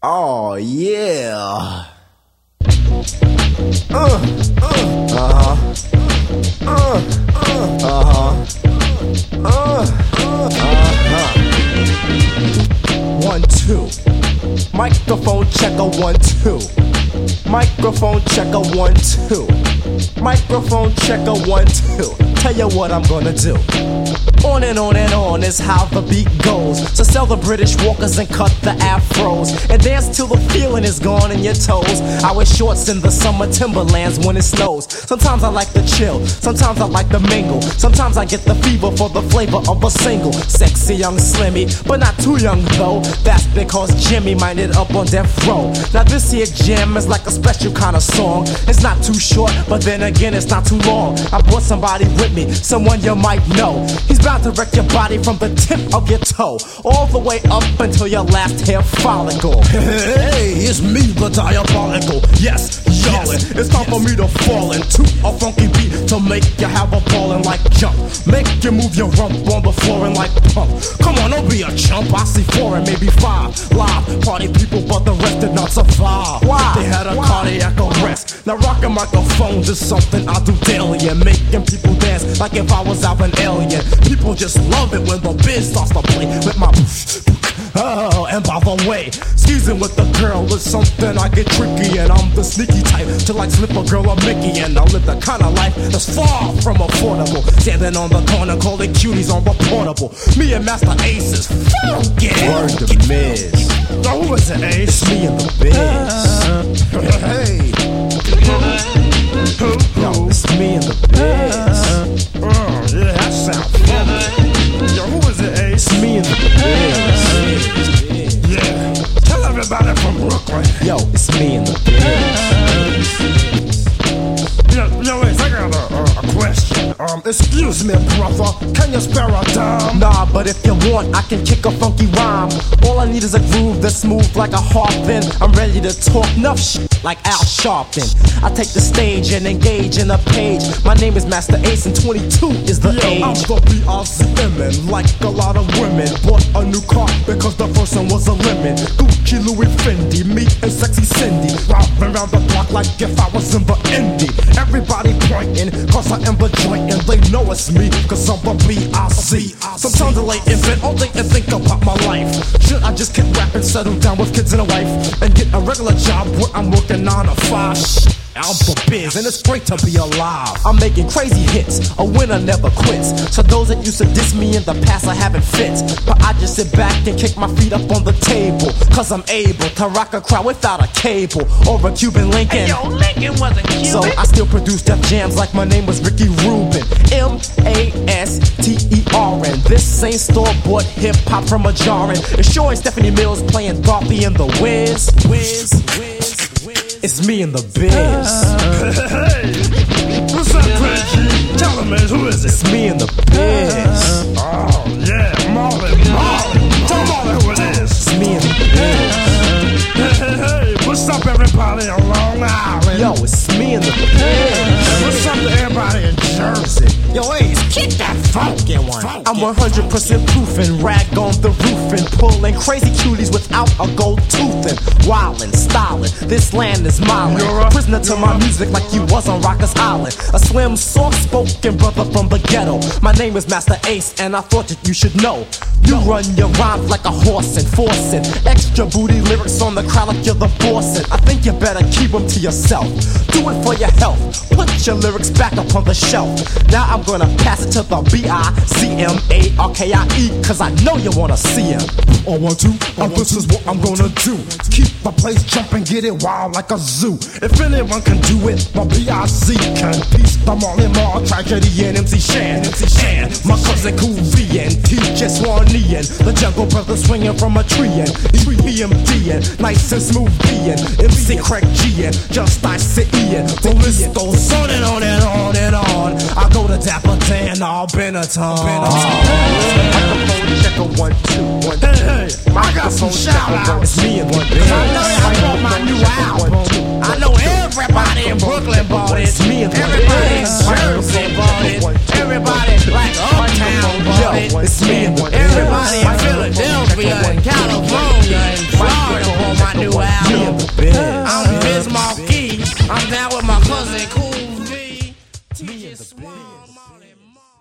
Oh yeah. One, two. Microphone checker, 1, 2. Microphone checker, 1, 2. Microphone checker, 1, 2. Tell you what I'm gonna do. On and on and on is how the beat goes. So sell the British walkers and cut the afros, and dance till the feeling is gone in your toes. I wear shorts in the summer timberlands when it snows. Sometimes I like to chill, sometimes I like to mingle. Sometimes I get the fever for the flavor of a single. Sexy young Slimmy, but not too young though. That's because Jimmy minded up on death row. Now this here jam is like a special kind of song. It's not too short, but then again it's not too long. I brought somebody with me, someone you might know. He's bound to wreck your body from the tip of your toe all the way up until your last hair follicle. Hey, it's me, the diabolical. Yes, yawning. It's time for me to fall into a funky beat to make you have a ballin' like jump. Make you move your rump on the floor and like pump. Come on, don't be a chump. I see 4 and maybe 5 live party people, but the rest did not survive. Why? They had a cardiac arrest. Now rocking microphones is something I do daily, and making people dance like if I was out an alien. People just love it when the biz starts to play with my oh, and by the way, skeezing with the girl is something I get tricky, and I'm the sneaky type to like slip a girl a Mickey, and I live the kind of life that's far from affordable. Standing on the corner calling cuties on the portable. Me and Master Ace is funky. Word to Miz. Now who is it, Ace? It's me and the biz. Hey. Yo, it's me and the biz. Yeah, that sounds funky. Yo, who is it, Ace? It's me and the biz. Yeah. Tell everybody from Brooklyn. Yo, it's me and the biz. Yo, Ace, I got a question. Excuse me, brother, can you spare a dime? Nah, but if you want, I can kick a funky rhyme. All I need is a groove that's smooth like a harpin. I'm ready to talk enough shit like Al Sharpton. I take the stage and engage in a page. My name is Master Ace and 22 is the age. I'm the B.I.Z.M.N. like a lot of women. Bought a new car because the first one was a lemon. Gucci, Louis, Fendi, me and Sexy Cindy. Robbing around the block like if I was in the indie. Everybody pointing, cause I am the joint, and they know it's me, cause I'm the B.I.Z. Sometimes I lay in bed all day and think about my life. Should I just keep rapping, settle down with kids and a wife, and get a regular job where I'm working 9 to 5? I'm the biz, and it's great to be alive. I'm making crazy hits, a winner never quits. So those that used to diss me in the past, I haven't fit. But I just sit back and kick my feet up on the table, cause I'm able to rock a crowd without a cable or a Cuban Lincoln. Hey, yo, Lincoln wasn't Cuban. So I still produce Def Jams like my name was Ricky Rubin. M-A-S-T-E-R-N. This ain't store-bought hip-hop from a jarring. It sure ain't Stephanie Mills playing Tharpy and the Wiz. It's me and the biz. Hey, what's up, Reggie? Tell him, man, who is it? It's me and the biz. Oh, yeah, Marlon. Tell Marlon who it is. It's me and the biz. Hey, what's up, everybody on Long Island? Yo, it's me and the biz. What's up to everybody in Jersey? Yo, Ace, kick that funky one. I'm 100% proofing, rag on the roofing, pulling crazy cuties without a gold toothin', wildin', stylin'. This land is mine. You're a prisoner to my music like you was on Rikers Island. A slim, soft-spoken brother from the ghetto. My name is Master Ace, and I thought that you should know. You run your rhymes like a horse and forcing extra booty lyrics on the crowd like you're the bossin'. I think you better keep them to yourself. Do it for your health. Put your lyrics back up on the shelf. Now I'm gonna pass it to the B.I.Z.M.A.R.K.I.E. cause I know you wanna see him. Oh, 1, 2, this is what I'm gonna do. Keep the place jumping, get it wild like a zoo. If anyone can do it, my B.I.Z. can. Peace, the Marley Marl, Tragedy, and MC Shan. And my cousin Cool V and TJ Swanee and the Jungle Brothers swinging from a tree and EPMD and nice and smooth B and MC Craig G and Just Ice Ian. The list goes on and on and on and on. I go to Dapper Dan, all Benetton. Microphone checker, 1, 2, 1, 2. Hey, I got some shout-outs. It's me and the biz. I know I bought my new album. I know everybody in Brooklyn bought it. It's me and the Everybody in biz. Jersey bought it. Everybody like Uptown bought it. It's me and the biz. Everybody in Philadelphia and California and Florida bought my new me and the biz.